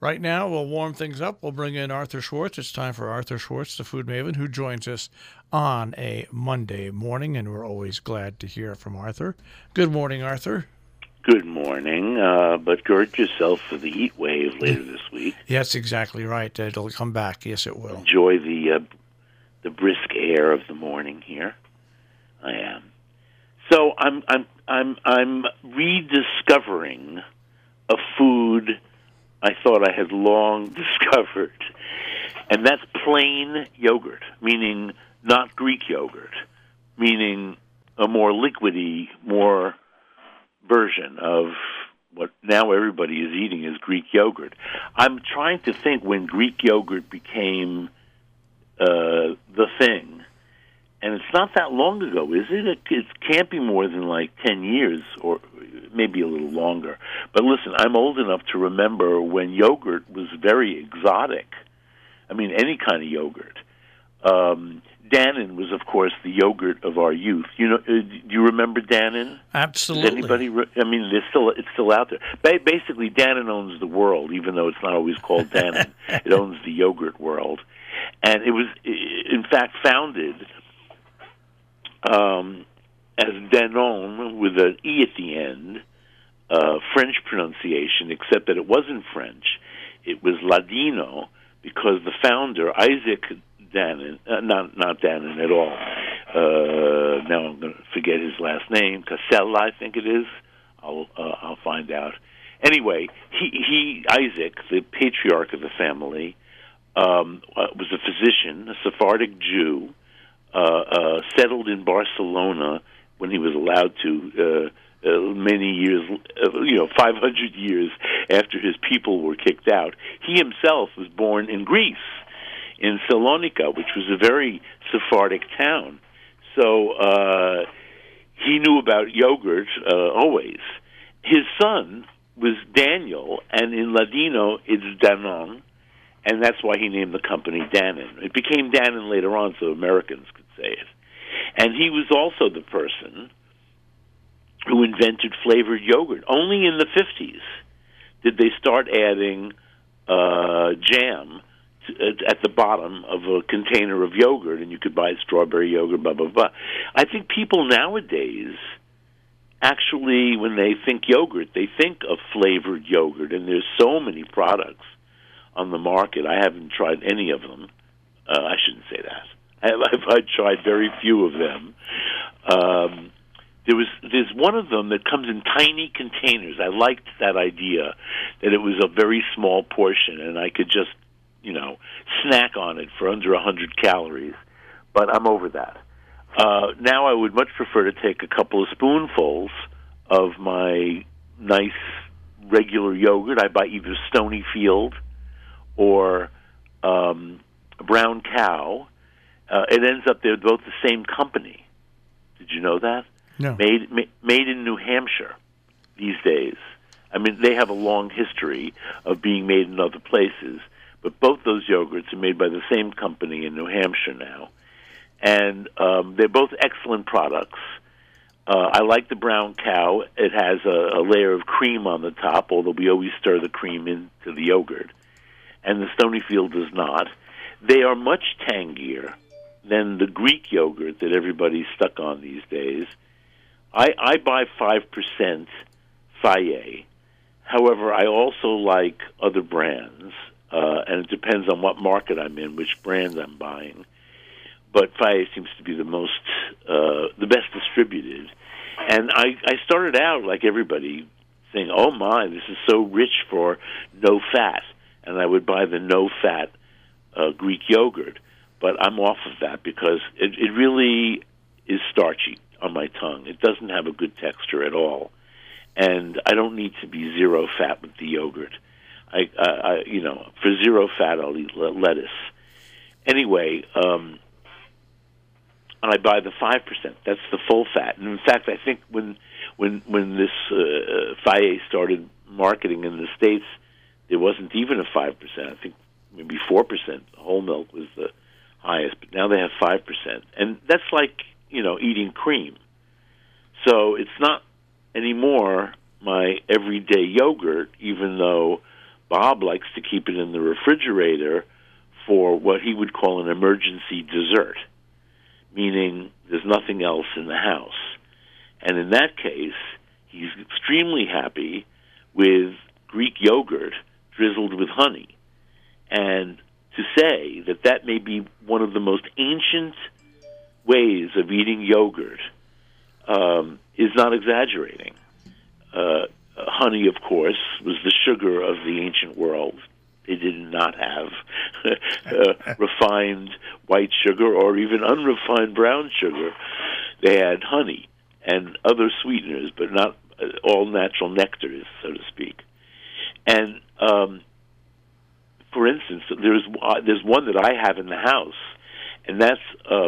Right now, we'll warm things up. We'll bring in Arthur Schwartz. It's time for Arthur Schwartz, the food maven, who joins us on a Monday morning, and we're always glad to hear from Arthur. Good morning, Arthur. Good morning, but gird yourself for the heat wave later this week. Yes, exactly right. It'll come back. Yes, it will. Enjoy the brisk air of the morning here. I am. So I'm rediscovering a food I thought I had long discovered, and that's plain yogurt, meaning not Greek yogurt, meaning a more liquidy, more version of what now everybody is eating is Greek yogurt. I'm trying to think when Greek yogurt became the thing, and it's not that long ago, is it? It can't be more than like 10 years or maybe a little longer. But listen, I'm old enough to remember when yogurt was very exotic. I mean, any kind of yogurt. Dannon was, of course, the yogurt of our youth. You know, do you remember Dannon? Absolutely. Does anybody? I mean, it's still out there. Basically, Dannon owns the world, even though it's not always called Dannon. It owns the yogurt world, and it was, in fact, founded as Danone with an E at the end, French pronunciation, except that it wasn't French. It was Ladino because the founder, Isaac Dannon, not Dannon at all. Now I'm going to forget his last name. Casella, I think it is. I'll find out. Anyway, he Isaac, the patriarch of the family, was a physician, a Sephardic Jew, settled in Barcelona when he was allowed to. Many years, 500 years after his people were kicked out. He himself was born in Greece, in Salonika, which was a very Sephardic town. So he knew about yogurt always. His son was Daniel, and in Ladino it's Danone, and that's why he named the company Dannon. It became Dannon later on so Americans could say it. And he was also the person who invented flavored yogurt. Only in the 50s did they start adding jam at the bottom of a container of yogurt, and you could buy strawberry yogurt, blah, blah, blah. I think people nowadays, actually, when they think yogurt, they think of flavored yogurt, and there's so many products on the market. I haven't tried any of them. I shouldn't say that. I've tried very few of them. There's one of them that comes in tiny containers. I liked that idea, that it was a very small portion, and I could just, snack on it for under 100 calories. But I'm over that. Now I would much prefer to take a couple of spoonfuls of my nice regular yogurt. I buy either Stonyfield or Brown Cow. It ends up they're both the same company. Did you know that? No. Made in New Hampshire these days. I mean, they have a long history of being made in other places, but both those yogurts are made by the same company in New Hampshire now. And they're both excellent products. I like the Brown Cow. It has a layer of cream on the top, although we always stir the cream into the yogurt. And the Stonyfield does not. They are much tangier than the Greek yogurt that everybody's stuck on these days. I buy 5% Fage. However, I also like other brands, and it depends on what market I'm in, which brand I'm buying. But Fage seems to be the best distributed. And I started out, like everybody, saying, oh my, this is so rich for no fat. And I would buy the no-fat Greek yogurt. But I'm off of that because it really is starchy on my tongue. It doesn't have a good texture at all. And I don't need to be zero fat with the yogurt. For zero fat, I'll eat lettuce. Anyway, I buy the 5%. That's the full fat. And in fact, I think when this Fage started marketing in the States, there wasn't even a 5%. I think maybe 4%. Whole milk was the highest, but now they have 5%. And that's like, eating cream. So it's not anymore my everyday yogurt, even though Bob likes to keep it in the refrigerator for what he would call an emergency dessert, meaning there's nothing else in the house. And in that case, he's extremely happy with Greek yogurt drizzled with honey. And to say that that may be one of the most ancient ways of eating yogurt is not exaggerating. Honey, of course, was the sugar of the ancient world. They did not have refined white sugar or even unrefined brown sugar. They had honey and other sweeteners, but not all natural nectars, so to speak. And for instance, there's one that I have in the house, and that's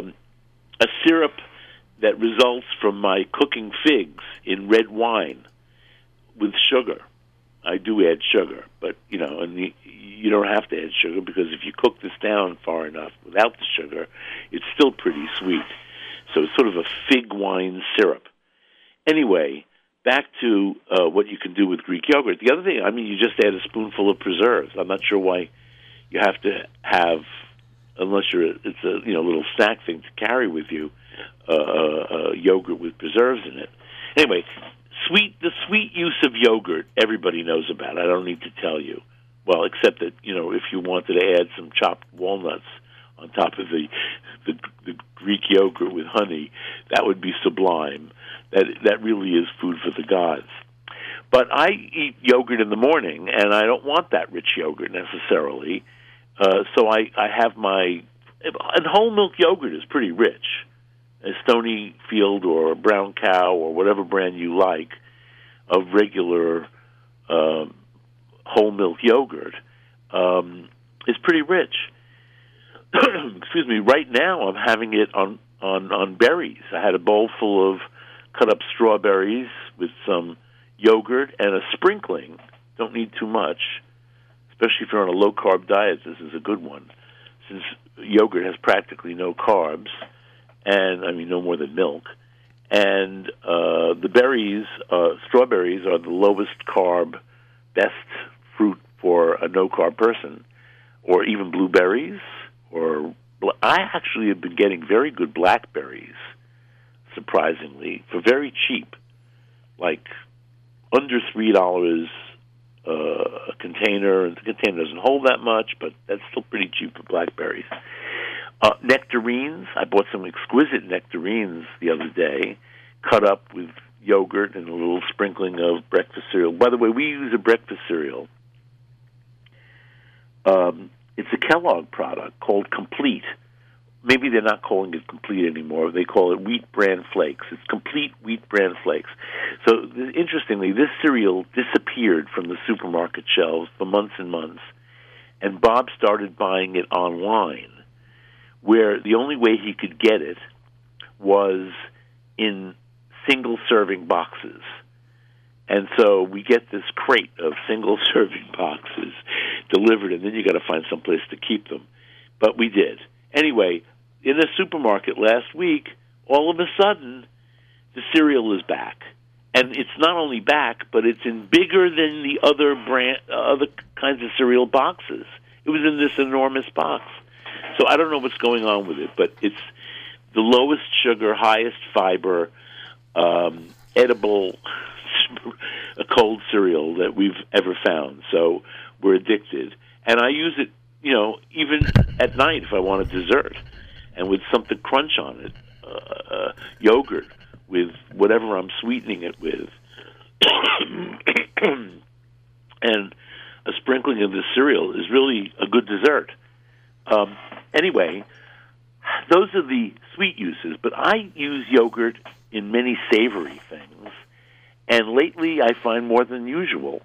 a syrup that results from my cooking figs in red wine with sugar. I do add sugar, but you don't have to add sugar, because if you cook this down far enough without the sugar, it's still pretty sweet. So it's sort of a fig wine syrup. Anyway, back to what you can do with Greek yogurt. The other thing, you just add a spoonful of preserves. I'm not sure why you have to have, unless it's a little snack thing to carry with you, yogurt with preserves in it. Anyway, the sweet use of yogurt, everybody knows about. I don't need to tell you. Well, except that, if you wanted to add some chopped walnuts on top of the Greek yogurt with honey, that would be sublime. That really is food for the gods. But I eat yogurt in the morning, and I don't want that rich yogurt necessarily. So I have and whole milk yogurt is pretty rich. A Stonyfield or a Brown Cow or whatever brand you like of regular whole milk yogurt is pretty rich. Excuse me. Right now, I'm having it on berries. I had a bowl full of cut up strawberries with some yogurt and a sprinkling. Don't need too much, especially if you're on a low carb diet. This is a good one, since yogurt has practically no carbs, and no more than milk. And the berries, strawberries, are the lowest carb, best fruit for a no carb person, or even blueberries. I actually have been getting very good blackberries, surprisingly, for very cheap, like under $3 a container. The container doesn't hold that much, but that's still pretty cheap for blackberries. Nectarines. I bought some exquisite nectarines the other day, cut up with yogurt and a little sprinkling of breakfast cereal. By the way, we use a breakfast cereal. It's a Kellogg product called Complete. Maybe they're not calling it Complete anymore. They call it Wheat Bran Flakes. It's Complete Wheat Bran Flakes. So, interestingly, this cereal disappeared from the supermarket shelves for months and months, and Bob started buying it online, where the only way he could get it was in single-serving boxes. And so we get this crate of single-serving boxes delivered, and then you got to find some place to keep them. But we did. Anyway, in a supermarket last week, all of a sudden, the cereal is back. And it's not only back, but it's in bigger than the other kinds of cereal boxes. It was in this enormous box. So I don't know what's going on with it, but it's the lowest sugar, highest fiber, edible, a cold cereal that we've ever found. So we're addicted. And I use it, even at night if I want a dessert, and with something crunch on it, yogurt with whatever I'm sweetening it with, and a sprinkling of this cereal is really a good dessert. Anyway, those are the sweet uses, but I use yogurt in many savory things, and lately I find more than usual.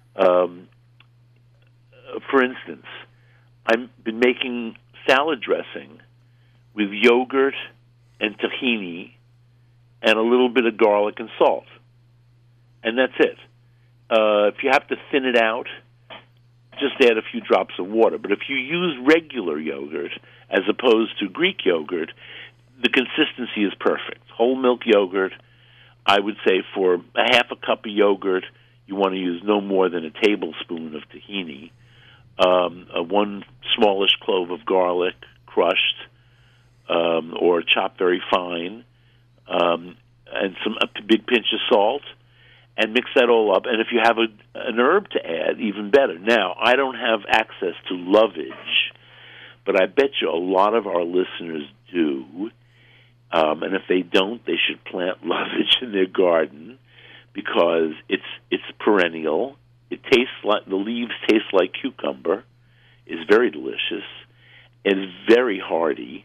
For instance, I've been making salad dressing with yogurt and tahini and a little bit of garlic and salt. And that's it. If you have to thin it out, just add a few drops of water. But if you use regular yogurt as opposed to Greek yogurt, the consistency is perfect. Whole milk yogurt, I would say for a half a cup of yogurt, you want to use no more than a tablespoon of tahini, one smallish clove of garlic crushed or chopped very fine, and a big pinch of salt, and mix that all up. And if you have an herb to add, even better. Now, I don't have access to lovage, but I bet you a lot of our listeners do. And if they don't, they should plant lovage in their garden because it's perennial. It tastes like the leaves taste like cucumber. It's very delicious. It's very hardy.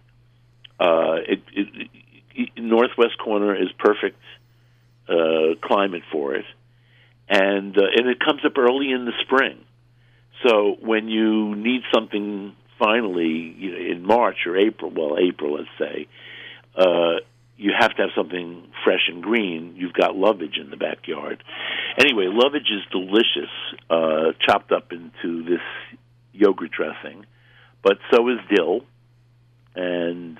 Northwest corner is perfect climate for it, and it comes up early in the spring. So when you need something finally in March or April, let's say, you have to have something fresh and green. You've got lovage in the backyard. Anyway, lovage is delicious, chopped up into this yogurt dressing, but so is dill, and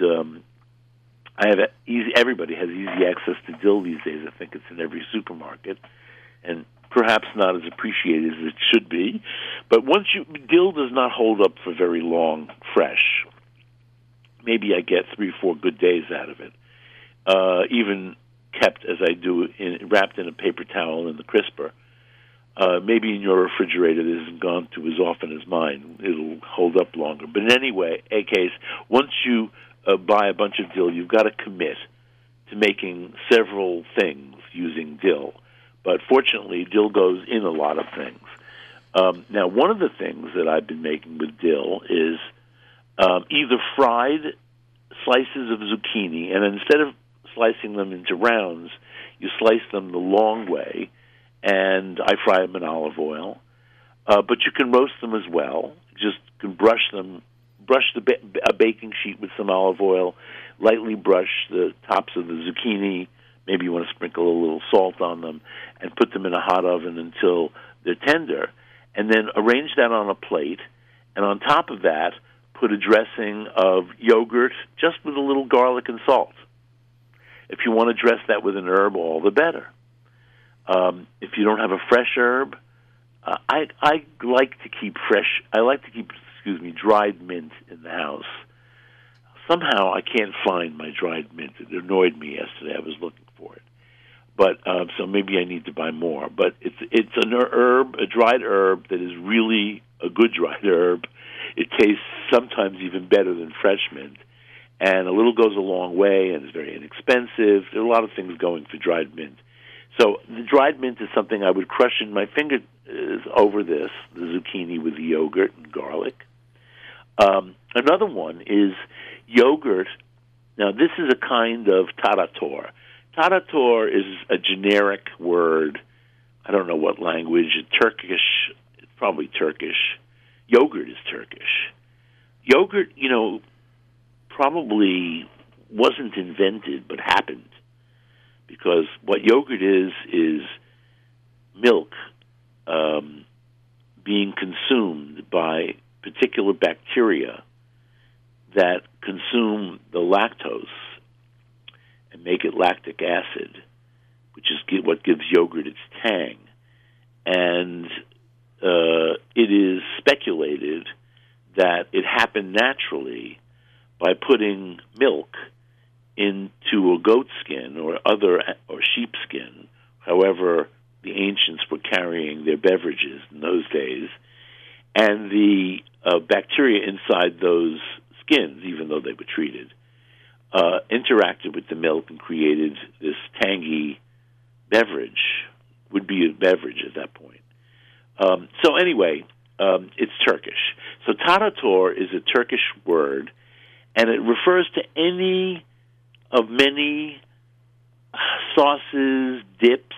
everybody has easy access to dill these days. I think it's in every supermarket, and perhaps not as appreciated as it should be. But dill does not hold up for very long fresh. Maybe I get 3-4 good days out of it. Even kept as I do, wrapped in a paper towel in the crisper. Maybe in your refrigerator it isn't gone to as often as mine. It'll hold up longer. But in any case, once you buy a bunch of dill, you've got to commit to making several things using dill. But fortunately, dill goes in a lot of things. Now, one of the things that I've been making with dill is either fried slices of zucchini, and instead of slicing them into rounds, you slice them the long way, and I fry them in olive oil. But you can roast them as well. Just can brush a baking sheet with some olive oil, lightly brush the tops of the zucchini. Maybe you want to sprinkle a little salt on them, and put them in a hot oven until they're tender. And then arrange that on a plate, and on top of that, put a dressing of yogurt, just with a little garlic and salt. If you want to dress that with an herb, all the better. If you don't have a fresh herb, I like to keep dried mint in the house. Somehow I can't find my dried mint. It annoyed me yesterday. I was looking for it, but so maybe I need to buy more. But it's an herb, a dried herb that is really a good dried herb. It tastes sometimes even better than fresh mint, and a little goes a long way, and it's very inexpensive. There are a lot of things going for dried mint. So the dried mint is something I would crush in my fingers over the zucchini with the yogurt and garlic. Another one is yogurt. Now, this is a kind of tarator. Tarator is a generic word. I don't know what language. Turkish. It's probably Turkish. Yogurt is Turkish. Yogurt, probably wasn't invented, but happened. Because what yogurt is milk being consumed by particular bacteria that consume the lactose and make it lactic acid, which is what gives yogurt its tang. And it is speculated that it happened naturally by putting milk into a goat skin or sheep skin, however the ancients were carrying their beverages in those days, and the bacteria inside those skins, even though they were treated, interacted with the milk and created this tangy beverage, would be a beverage at that point. So anyway, it's Turkish. So tarator is a Turkish word, and it refers to any of many sauces, dips,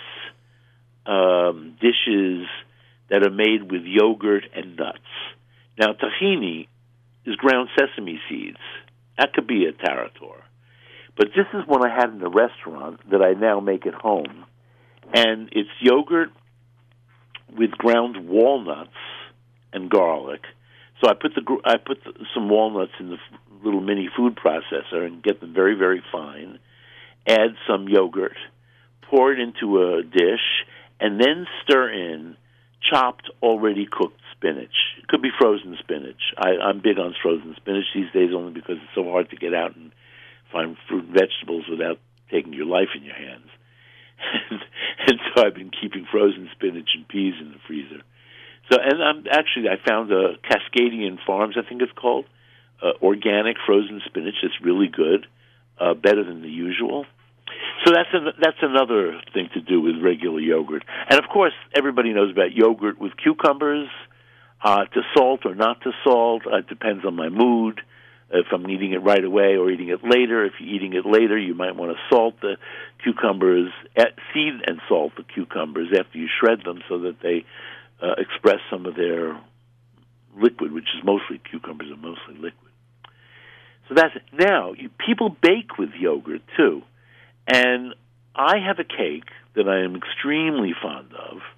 dishes that are made with yogurt and nuts. Now, tahini is ground sesame seeds. That could be a tarator. But this is one I had in a restaurant that I now make at home. And it's yogurt with ground walnuts and garlic. So I put some walnuts in the little mini food processor and get them very, very fine. Add some yogurt, pour it into a dish, and then stir in chopped, already cooked spinach. It could be frozen spinach. I'm big on frozen spinach these days only because it's so hard to get out and find fruit and vegetables without taking your life in your hands. And so I've been keeping frozen spinach and peas in the freezer. So, and I found a Cascadian Farms, I think it's called, organic frozen spinach that's really good, better than the usual. So that's another thing to do with regular yogurt. And of course, everybody knows about yogurt with cucumbers, to salt or not to salt. It depends on my mood. If I'm eating it right away or eating it later. If you're eating it later, you might want to salt the cucumbers, seed and salt the cucumbers after you shred them so that they express some of their liquid, which is mostly, cucumbers are mostly liquid. So that's it. Now, people bake with yogurt, too. And I have a cake that I am extremely fond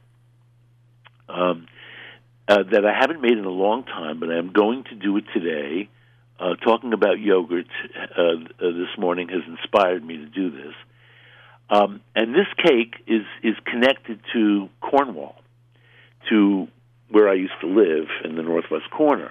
of, that I haven't made in a long time, but I am going to do it today. Talking about yogurt this morning has inspired me to do this. And this cake is connected to Cornwall, to where I used to live in the northwest corner.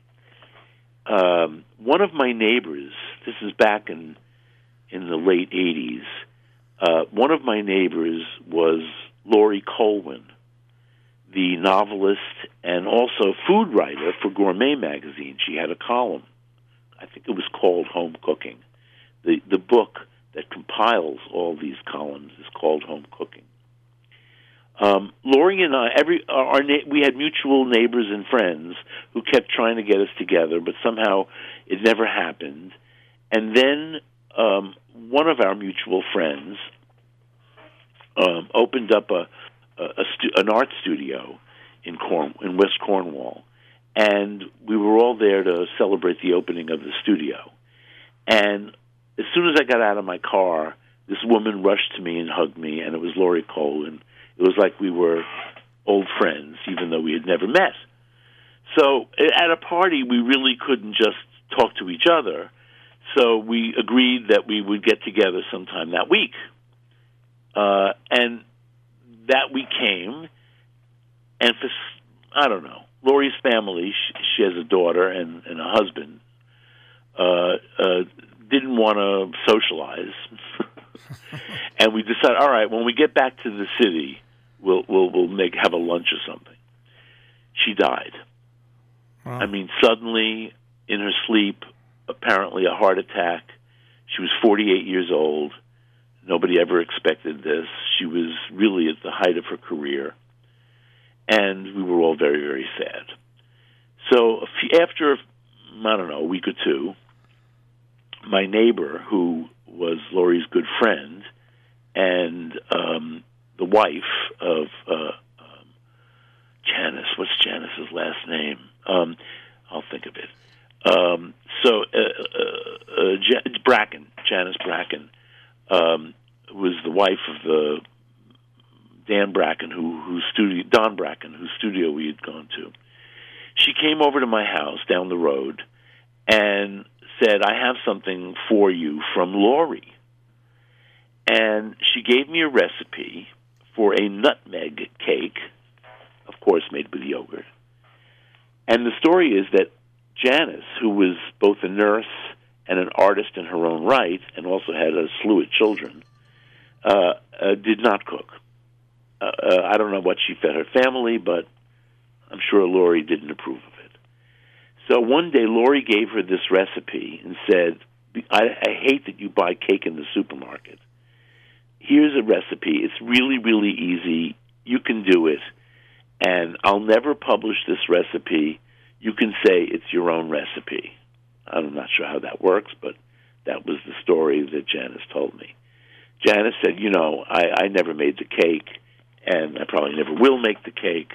One of my neighbors, this is back in the late 80s, one of my neighbors was Laurie Colwin, the novelist and also food writer for Gourmet magazine. She had a column. I think it was called Home Cooking. The book that compiles all these columns is called Home Cooking. Laurie and I, we had mutual neighbors and friends who kept trying to get us together, but somehow it never happened. And then one of our mutual friends opened up an art studio in West Cornwall, and we were all there to celebrate the opening of the studio. And as soon as I got out of my car, this woman rushed to me and hugged me, and it was Laurie Colwin. It was like we were old friends, even though we had never met. So at a party, we really couldn't just talk to each other. So we agreed that we would get together sometime that week. And that week came, and for, I don't know, Laurie's family, she has a daughter and a husband, didn't want to socialize. And we decided, all right, when we get back to the city, we'll have a lunch or something. She died. Wow. I mean, suddenly, in her sleep, apparently a heart attack. She was 48 years old. Nobody ever expected this. She was really at the height of her career. And we were all very, very sad. So after, I don't know, a week or two, my neighbor, who was Laurie's good friend, and the wife of Janice, what's Janice's last name? I'll think of it. Janice Bracken, was the wife of the Don Bracken, whose studio we had gone to. She came over to my house down the road and said, "I have something for you from Laurie." And she gave me a recipe for a nutmeg cake, of course made with yogurt. And the story is that Janice, who was both a nurse and an artist in her own right, and also had a slew of children, did not cook. I don't know what she fed her family, but I'm sure Laurie didn't approve of it. So one day Laurie gave her this recipe and said, I hate that you buy cake in the supermarket. Here's a recipe. It's really, really easy. You can do it. And I'll never publish this recipe. You can say it's your own recipe. I'm not sure how that works, but that was the story that Janice told me. Janice said, I never made the cake, and I probably never will make the cake.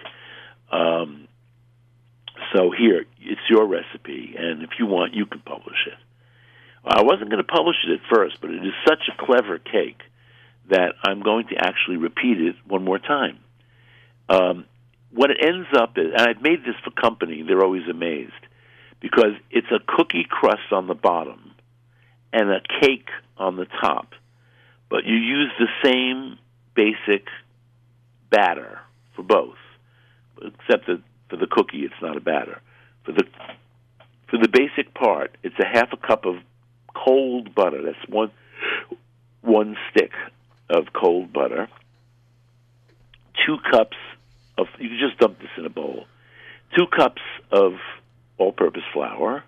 So here, it's your recipe, and if you want, you can publish it. I wasn't going to publish it at first, but it is such a clever cake that I'm going to actually repeat it one more time. What it ends up is, and I've made this for company, they're always amazed, because it's a cookie crust on the bottom and a cake on the top, but you use the same basic batter for both, except that for the cookie it's not a batter. For the basic part, it's a half a cup of cold butter. That's one stick of cold butter. 2 cups of, you can just dump this in a bowl. 2 cups of all-purpose flour.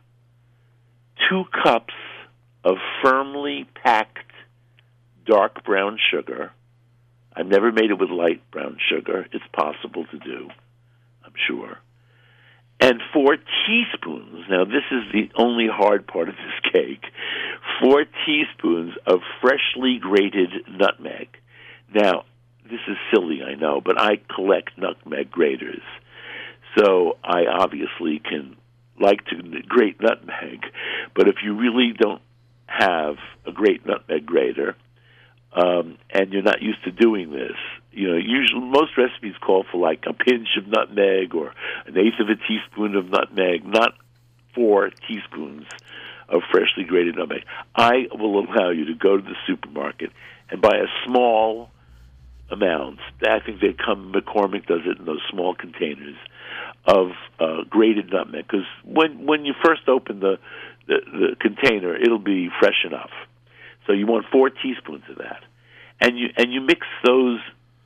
2 cups of firmly packed dark brown sugar. I've never made it with light brown sugar. It's possible to do, I'm sure. And 4 teaspoons, now this is the only hard part of this cake, 4 teaspoons of freshly grated nutmeg. Now, this is silly, I know, but I collect nutmeg graters. So I obviously can like to grate nutmeg, but if you really don't have a great nutmeg grater, and you're not used to doing this, usually most recipes call for like a pinch of nutmeg or an eighth of a teaspoon of nutmeg, not 4 teaspoons of freshly grated nutmeg. I will allow you to go to the supermarket and buy a small amount. I think McCormick does it in those small containers of grated nutmeg, because when you first open the container, it'll be fresh enough. So you want 4 teaspoons of that, and you mix those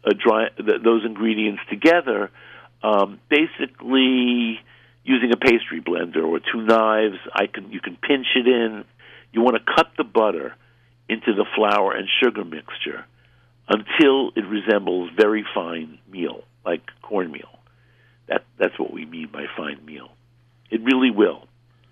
ingredients together, basically using a pastry blender or 2 knives. You can pinch it in. You want to cut the butter into the flour and sugar mixture until it resembles very fine meal, like cornmeal. That's what we mean by fine meal. It really will.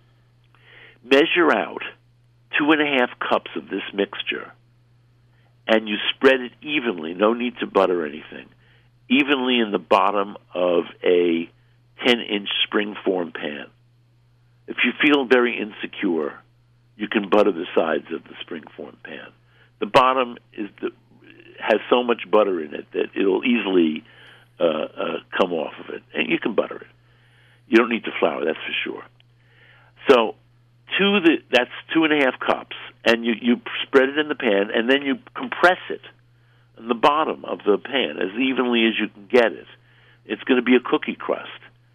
Measure out 2.5 cups of this mixture, and you spread it evenly, no need to butter anything, evenly in the bottom of a 10-inch springform pan. If you feel very insecure, you can butter the sides of the springform pan. The bottom has so much butter in it that it'll easily come off of it, and you can butter it. You don't need to flour, that's for sure. So that's 2.5 cups, and you spread it in the pan, and then you compress it in the bottom of the pan as evenly as you can get it. It's going to be a cookie crust.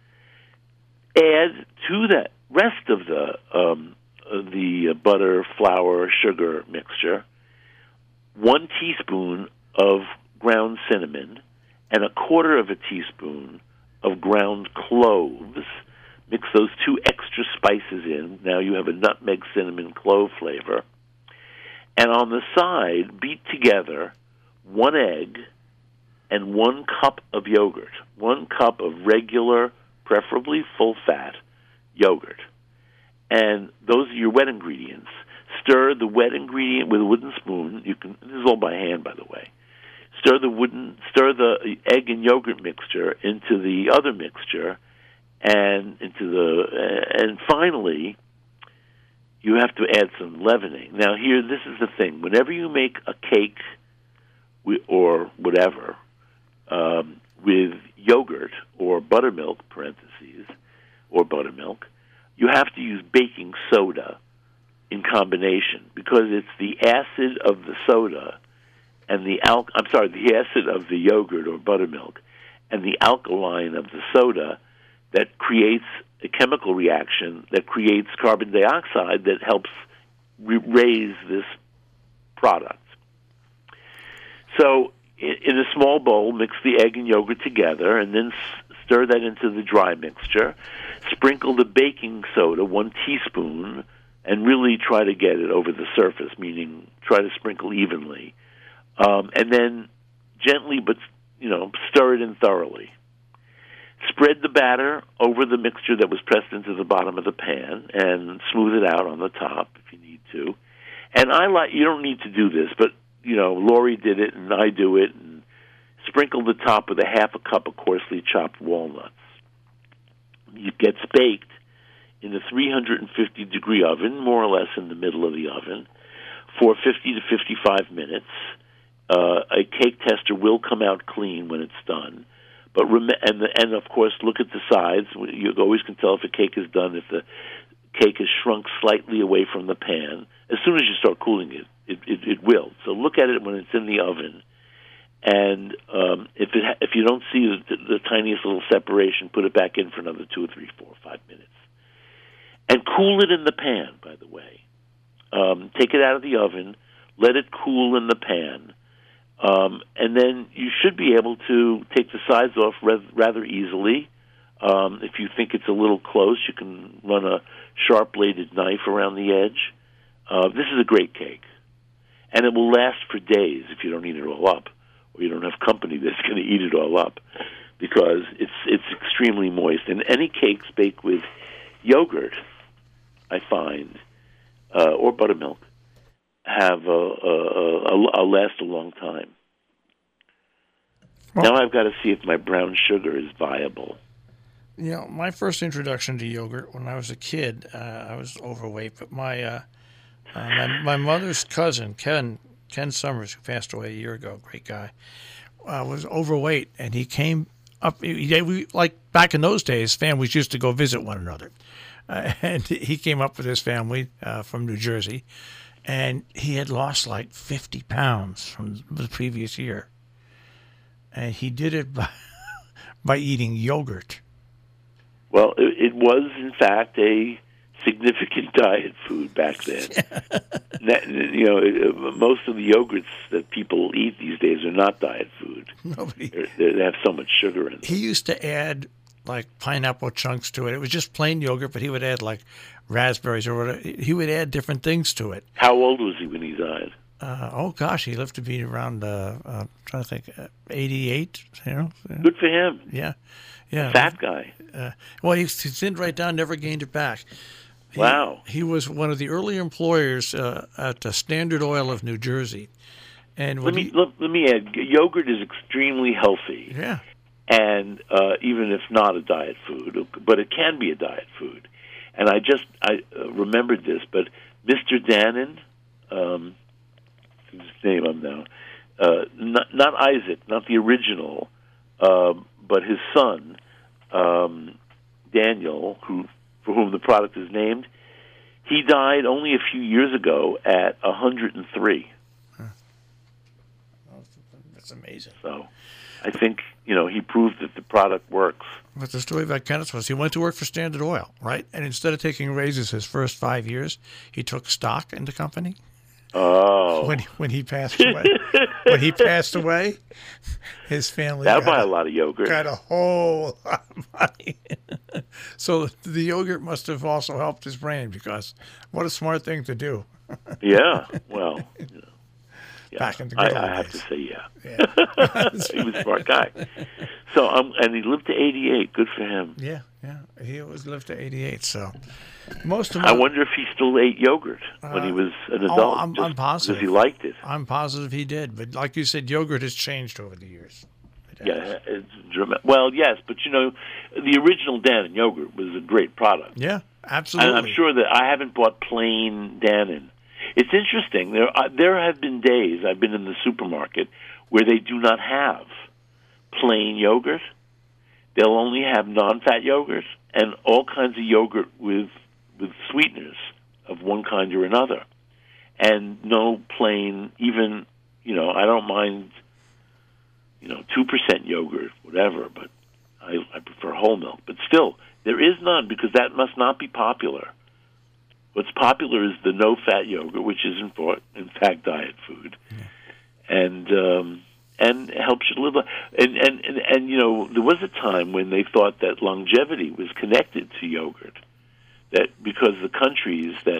Add to that rest of the butter, flour, sugar mixture 1 teaspoon of ground cinnamon and 1/4 teaspoon of ground cloves. Mix those 2 extra spices in. Now you have a nutmeg, cinnamon, clove flavor. And on the side, beat together 1 egg and 1 cup of yogurt. 1 cup of regular, preferably full-fat yogurt. And those are your wet ingredients. Stir the wet ingredient with a wooden spoon. This is all by hand, by the way. Stir the egg and yogurt mixture into the other mixture, and finally, you have to add some leavening. Now, here, this is the thing. Whenever you make a cake or whatever with yogurt or buttermilk, or buttermilk, you have to use baking soda in combination, because it's the acid of the soda and the acid of the yogurt or buttermilk and the alkaline of the soda that creates a chemical reaction that creates carbon dioxide that helps raise this product. So in a small bowl, mix the egg and yogurt together, and then stir that into the dry mixture. Sprinkle the baking soda, 1 teaspoon, and really try to get it over the surface, meaning try to sprinkle evenly. And then gently, but stir it in thoroughly. Spread the batter over the mixture that was pressed into the bottom of the pan and smooth it out on the top if you need to. And you don't need to do this, but Lori did it and I do it, and sprinkle the top with 1/2 cup of coarsely chopped walnuts. It gets baked in a 350-degree oven, more or less in the middle of the oven, for 50 to 55 minutes. A cake tester will come out clean when it's done. But and of course, look at the sides. You always can tell if a cake is done if the cake is shrunk slightly away from the pan. As soon as you start cooling it will. So look at it when it's in the oven, And if you don't see the tiniest little separation, put it back in for another 2 or 3, 4, 5 minutes, and cool it in the pan. By the way, take it out of the oven, let it cool in the pan, and then you should be able to take the sides off rather easily. If you think it's a little close, you can run a sharp-bladed knife around the edge. This is a great cake, and it will last for days if you don't eat it all up, or you don't have company that's going to eat it all up, because it's extremely moist. And any cakes baked with yogurt, I find, or buttermilk, have a last a long time. Well, now I've got to see if my brown sugar is viable. You know, my first introduction to yogurt when I was a kid, I was overweight, but my mother's cousin, Ken Summers, who passed away a year ago, great guy, was overweight, and he came up. We, like back in those days, families used to go visit one another, and he came up with his family from New Jersey, and he had lost like 50 pounds from the previous year, and he did it by eating yogurt. Well, it was, in fact, a significant diet food back then. Most of the yogurts that people eat these days are not diet food. They have so much sugar in them. He used to add, like, pineapple chunks to it. It was just plain yogurt, but he would add, like, raspberries or whatever. He would add different things to it. How old was he when he died? He lived to be around, trying to think, 88, you know. Good for him. Yeah. Fat guy. Well, he thinned right down, never gained it back. Wow. He was one of the early employers at Standard Oil of New Jersey. And let me add, yogurt is extremely healthy. Yeah. And even if not a diet food, but it can be a diet food. And I remembered this, but Mr. Dannon, his name I'm now, not Isaac, not the original, but his son, Daniel, for whom the product is named, he died only a few years ago at 103. That's amazing. So I think, he proved that the product works. But the story about Kenneth was he went to work for Standard Oil, right? And instead of taking raises his first 5 years, he took stock in the company. Oh. When he passed away, his family that'll buy a lot of yogurt. Got a whole lot of money. So the yogurt must have also helped his brain, because what a smart thing to do. Yeah. Well, yeah. Back in the good old I have days. to say, yeah. He was a smart guy. So, and he lived to 88. Good for him. Yeah. He always lived to 88. So most of I wonder if he still ate yogurt when he was an adult. I'm positive. Because he liked it. I'm positive he did. But like you said, yogurt has changed over the years. Yeah, it's dramatic. Well, yes, but the original Dannon yogurt was a great product. Yeah, absolutely. And I'm sure that I haven't bought plain Dannon. It's interesting. There have been days I've been in the supermarket where they do not have plain yogurt. They'll only have non-fat yogurt and all kinds of yogurt with sweeteners of one kind or another, and no plain. Even I don't mind 2% yogurt, whatever, but I prefer whole milk. But still, there is none, because that must not be popular. What's popular is the no-fat yogurt, which is in fact diet food, and helps you live. And there was a time when they thought that longevity was connected to yogurt, that because the countries that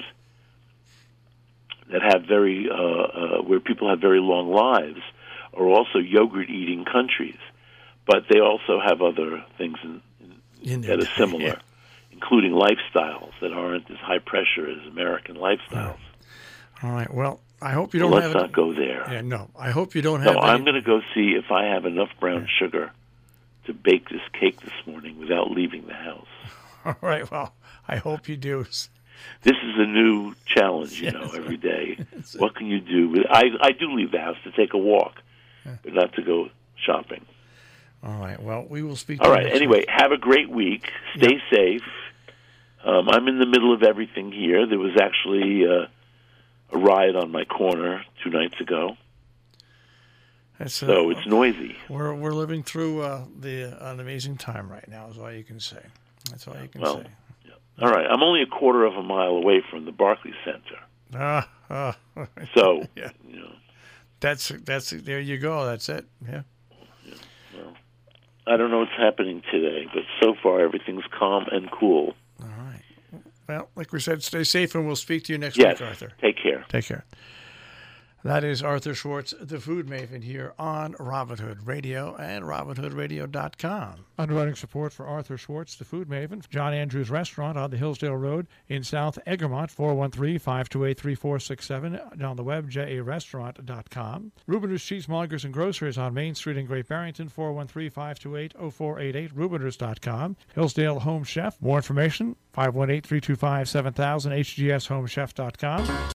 have where people have very long lives are also yogurt-eating countries, but they also have other things that are similar. Yeah. Including lifestyles that aren't as high pressure as American lifestyles. All right. Well, I hope you don't Let's not go there. Yeah, no. I hope you don't have. No, I'm going to go see if I have enough brown sugar to bake this cake this morning without leaving the house. All right. Well, I hope you do. This is a new challenge, every day. What can you do? I do leave the house to take a walk, but not to go shopping. All right. Well, we will speak. All right. Anyway, have a great week. Stay safe. I'm in the middle of everything here. There was actually a riot on my corner 2 nights ago. So it's noisy. We're living through an amazing time right now. Is all you can say. That's all you can say. Yeah. All right, I'm only a quarter of a mile away from the Barclays Center. So yeah. You know, that's there you go. That's it. Yeah. Well, I don't know what's happening today, but so far everything's calm and cool. All right. Well, like we said, stay safe, and we'll speak to you next Yes. week, Arthur. Take care. Take care. That is Arthur Schwartz, the Food Maven, here on Robin Hood Radio and RobinHoodRadio.com. Underwriting support for Arthur Schwartz, the Food Maven, John Andrews Restaurant on the Hillsdale Road in South Egremont, 413-528-3467, and on the web, jarestaurant.com. Rubiners Cheesemongers and Grocers on Main Street in Great Barrington, 413-528-0488, Rubiners.com. Hillsdale Home Chef, more information, 518-325-7000, HGSHomechef.com.